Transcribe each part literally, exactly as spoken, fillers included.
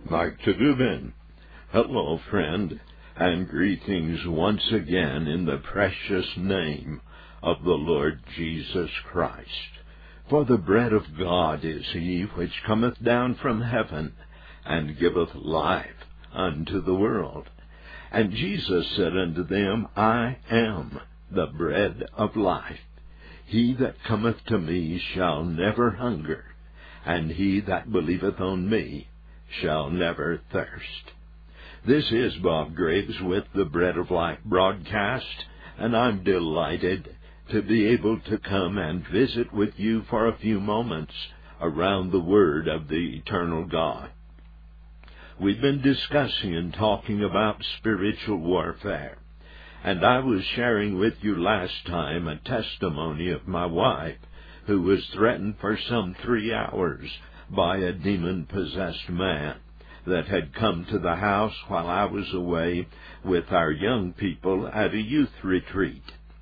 Mark Tagubin. Hello, friend, and greetings once again in the precious name of the Lord Jesus Christ. For the bread of God is he which cometh down from heaven, and giveth life unto the world. And Jesus said unto them, I am the bread of life. He that cometh to me shall never hunger, and he that believeth on me shall never thirst. This is Bob Graves with the Bread of Life broadcast, and I'm delighted to be able to come and visit with you for a few moments around the Word of the eternal God. We've been discussing and talking about spiritual warfare, and I was sharing with you last time a testimony of my wife who was threatened for some three hours by a demon-possessed man that had come to the house while I was away with our young people at a youth retreat.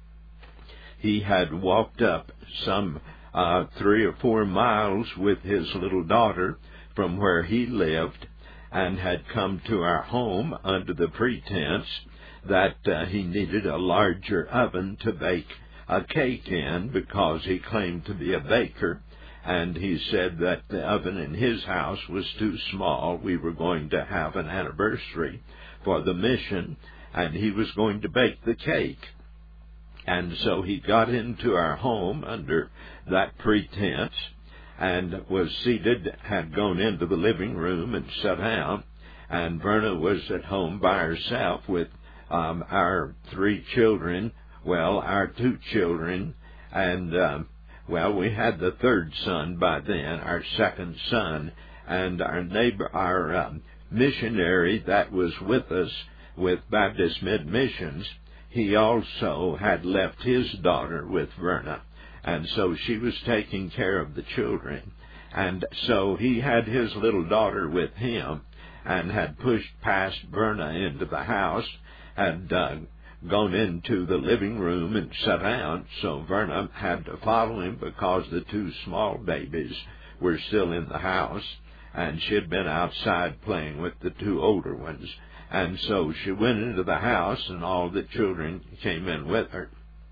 He had walked up some uh, three or four miles with his little daughter from where he lived and had come to our home under the pretense that uh, he needed a larger oven to bake a cake in because he claimed to be a baker, and he said that the oven in his house was too small. We were going to have an anniversary for the mission, and he was going to bake the cake. And so he got into our home under that pretense and was seated, had gone into the living room and sat down, and Verna was at home by herself with um, our three children, well, our two children, and, um, well, we had the third son by then, our second son, and our neighbor, our um, missionary that was with us with Baptist Mid-Missions, he also had left his daughter with Verna, and so she was taking care of the children. And so he had his little daughter with him and had pushed past Verna into the house, had uh, gone into the living room and sat down, so Verna had to follow him because the two small babies were still in the house, and she had been outside playing with the two older ones. And so she went into the house, and all the children came in with her.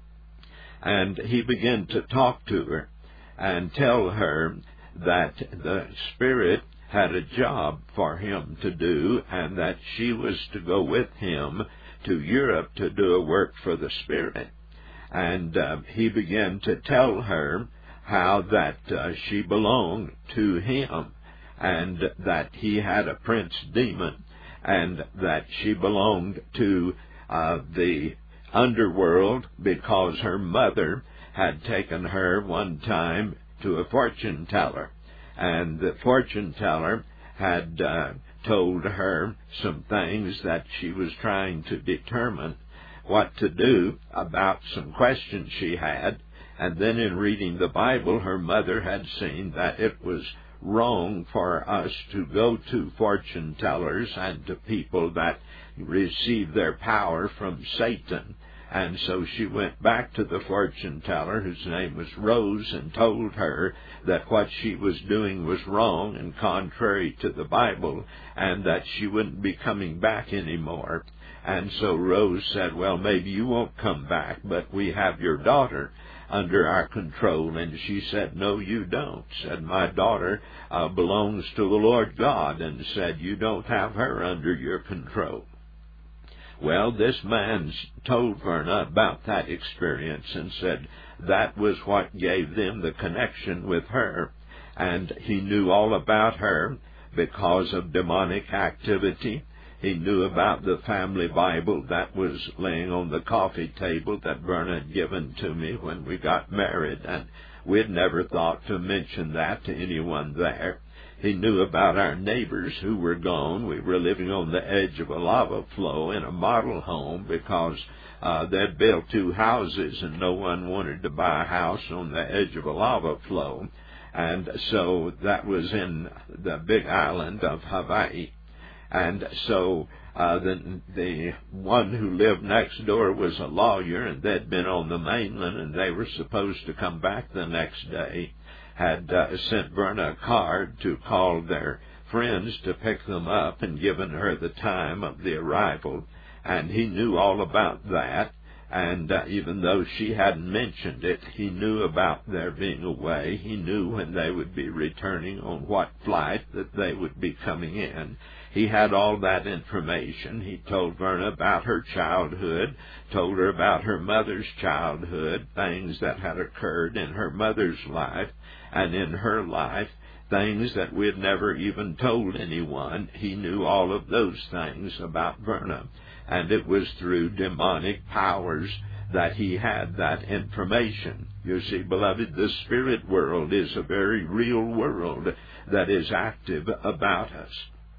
And he began to talk to her and tell her that the Spirit had a job for him to do, and that she was to go with him to Europe to do a work for the Spirit. And uh, he began to tell her how that uh, she belonged to him, and that he had a prince demon, and that she belonged to uh, the underworld because her mother had taken her one time to a fortune teller, and the fortune teller had uh, told her some things that she was trying to determine what to do about some questions she had. And then in reading the Bible, her mother had seen that it was wrong for us to go to fortune tellers and to people that receive their power from Satan. And so she went back to the fortune teller, whose name was Rose, and told her that what she was doing was wrong and contrary to the Bible, and that she wouldn't be coming back anymore. And so Rose said, well, maybe you won't come back, but we have your daughter under our control. And she said, no, you don't. Said, my daughter uh, belongs to the Lord God, and said, you don't have her under your control. Well, this man told Verna about that experience and said that was what gave them the connection with her. And he knew all about her because of demonic activity. He knew about the family Bible that was laying on the coffee table that Verna had given to me when we got married, and we'd never thought to mention that to anyone there. He knew about our neighbors who were gone. We were living on the edge of a lava flow in a model home because uh, they'd built two houses and no one wanted to buy a house on the edge of a lava flow. And so that was in the big island of Hawaii. And so uh, the, the one who lived next door was a lawyer, and they'd been on the mainland, and they were supposed to come back the next day. Had uh, sent Verna a card to call their friends to pick them up and given her the time of the arrival, and he knew all about that. And uh, even though she hadn't mentioned it, he knew about their being away. He knew when they would be returning, on what flight that they would be coming in. He had all that information. He told Verna about her childhood, told her about her mother's childhood, things that had occurred in her mother's life and in her life, things that we had never even told anyone. He knew all of those things about Verna. And it was through demonic powers that he had that information. You see, beloved, the spirit world is a very real world that is active about us.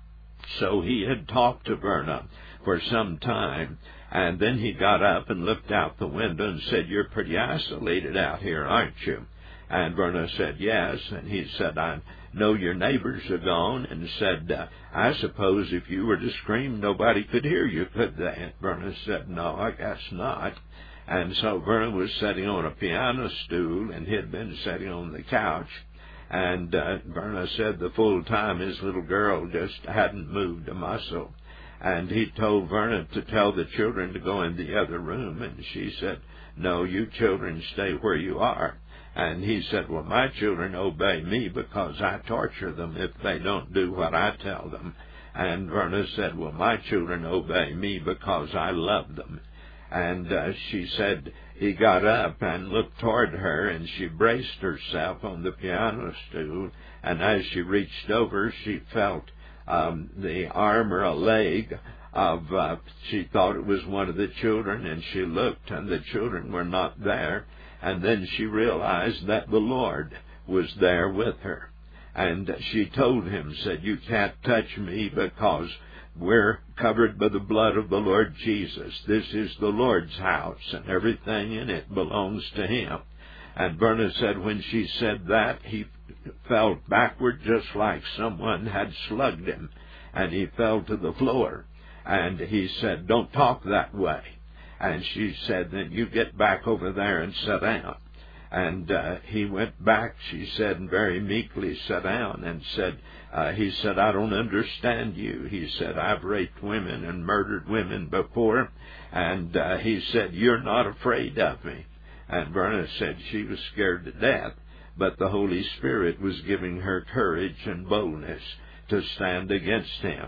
So he had talked to Verna for some time, and then he got up and looked out the window and said, "You're pretty isolated out here, aren't you?" And Verna said, "Yes." And he said, "I know your neighbors are gone," and said, uh, "I suppose if you were to scream, nobody could hear you, could they?" And Verna said, "No, I guess not." And so Verna was sitting on a piano stool, and he had been sitting on the couch. And uh, Verna said the full time his little girl just hadn't moved a muscle. And he told Verna to tell the children to go in the other room, and she said, "No, you children stay where you are." And he said, "Well, my children obey me because I torture them if they don't do what I tell them." And Verna said, "Well, my children obey me because I love them." And uh, she said he got up and looked toward her, and she braced herself on the piano stool, and as she reached over, she felt um, the arm or a leg of, uh, she thought it was one of the children, and she looked, and the children were not there. And then she realized that the Lord was there with her. And she told him, said, "You can't touch me because we're covered by the blood of the Lord Jesus. This is the Lord's house, and everything in it belongs to Him." And Verna said when she said that, he fell backward just like someone had slugged him, and he fell to the floor. And he said, "Don't talk that way." And she said, "Then you get back over there and sit down." And uh, he went back, she said, and very meekly sat down and said, uh, he said, "I don't understand you." He said, "I've raped women and murdered women before." And uh, he said, "You're not afraid of me." And Verna said she was scared to death, but the Holy Spirit was giving her courage and boldness to stand against him.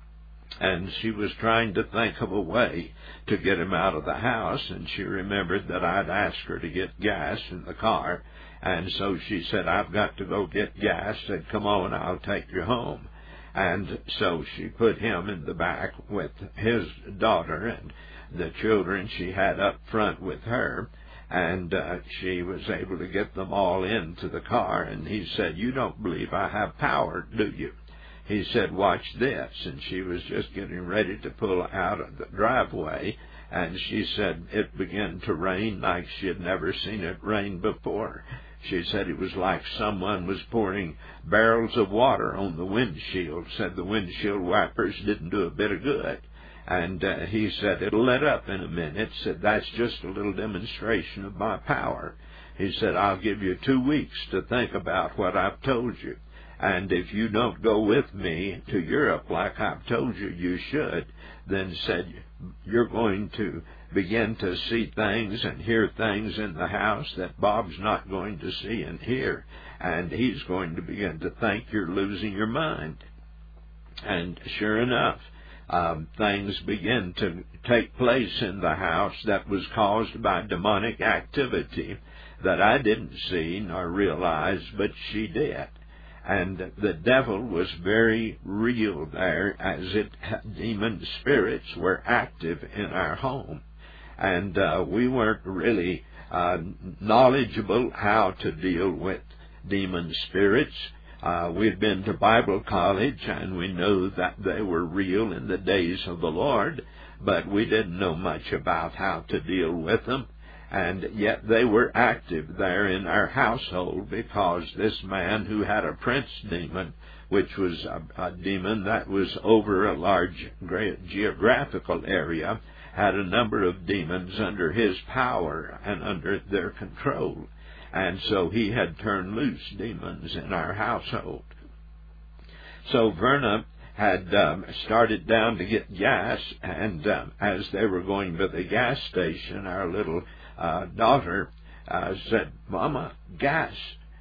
And she was trying to think of a way to get him out of the house, and she remembered that I'd asked her to get gas in the car, and so she said, "I've got to go get gas." Said, "Come on, I'll take you home." And so she put him in the back with his daughter and the children she had up front with her, and uh, she was able to get them all into the car. And he said, "You don't believe I have power, do you?" He said, "Watch this." And she was just getting ready to pull out of the driveway, and she said it began to rain like she had never seen it rain before. She said it was like someone was pouring barrels of water on the windshield. Said the windshield wipers didn't do a bit of good. And uh, he said, "It'll let up in a minute." Said, "That's just a little demonstration of my power." He said, "I'll give you two weeks to think about what I've told you. And if you don't go with me to Europe like I've told you you should, then," said, "you're going to begin to see things and hear things in the house that Bob's not going to see and hear. And he's going to begin to think you're losing your mind." And sure enough, um, things began to take place in the house that was caused by demonic activity that I didn't see nor realize, but she did. And the devil was very real there, as it demon spirits were active in our home. And uh, we weren't really uh, knowledgeable how to deal with demon spirits. Uh, we'd been to Bible college, and we knew that they were real in the days of the Lord, but we didn't know much about how to deal with them. And yet they were active there in our household, because this man who had a prince demon, which was a, a demon that was over a large geographical area, had a number of demons under his power and under their control. And so he had turned loose demons in our household. So Verna had um, started down to get gas, and um, as they were going to the gas station, our little uh, daughter uh, said, "Mama, gas."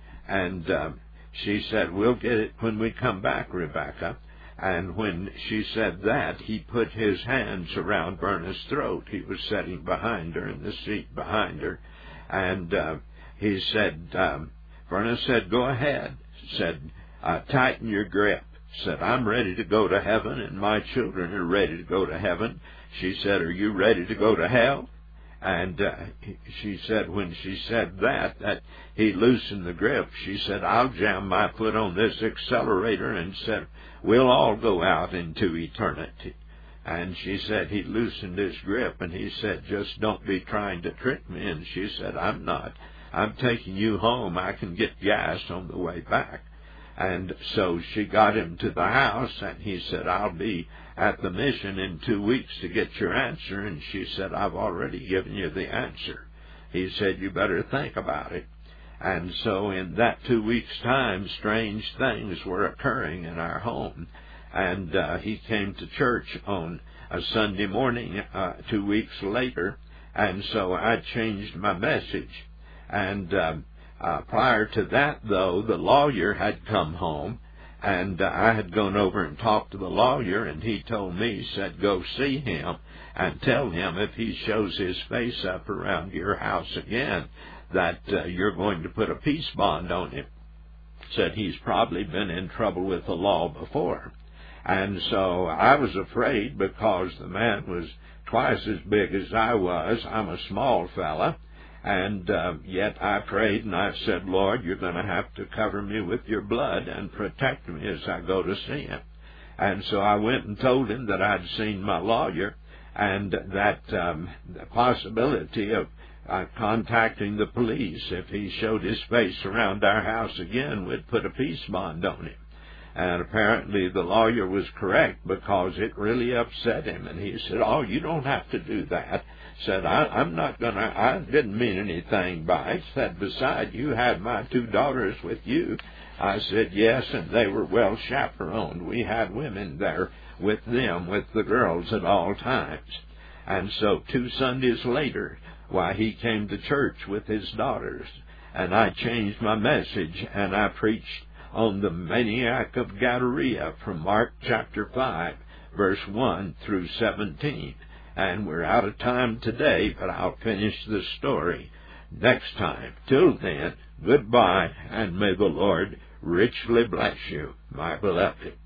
And um, she said, "We'll get it when we come back, Rebecca." And when she said that, he put his hands around Verna's throat. He was sitting behind her in the seat behind her. And uh, he said, um, Verna said, "Go ahead." Said, uh, "Tighten your grip." Said, "I'm ready to go to heaven, and my children are ready to go to heaven." She said, "Are you ready to go to hell?" And uh, she said, when she said that, that he loosened the grip. She said, "I'll jam my foot on this accelerator," and said, "We'll all go out into eternity." And she said he loosened his grip, and he said, "Just don't be trying to trick me." And she said, "I'm not. I'm taking you home. I can get gas on the way back." And so she got him to the house, and he said, "I'll be at the mission in two weeks to get your answer." And she said, "I've already given you the answer." He said, "You better think about it." And so in that two weeks' time, strange things were occurring in our home. And uh, he came to church on a Sunday morning uh, two weeks later, and so I changed my message. And um, uh, prior to that, though, the lawyer had come home, and uh, I had gone over and talked to the lawyer, and he told me, said, "Go see him and tell him if he shows his face up around your house again, that uh, you're going to put a peace bond on him." Said he's probably been in trouble with the law before. And so I was afraid, because the man was twice as big as I was. I'm a small fella. And uh, yet I prayed, and I said, "Lord, you're going to have to cover me with your blood and protect me as I go to see him." And so I went and told him that I'd seen my lawyer, and that um, the possibility of uh, contacting the police, if he showed his face around our house again, we'd put a peace bond on him. And apparently the lawyer was correct, because it really upset him. And he said, "Oh, you don't have to do that." Said, I, I'm not going to, I didn't mean anything by it. Said, "Besides, you had my two daughters with you." I said, "Yes, and they were well chaperoned. We had women there with them, with the girls at all times." And so two Sundays later, why, he came to church with his daughters, and I changed my message, and I preached on the maniac of Gadara from Mark chapter five, verse one through seventeen. And we're out of time today, but I'll finish the story next time. Till then, goodbye, and may the Lord richly bless you, my beloved.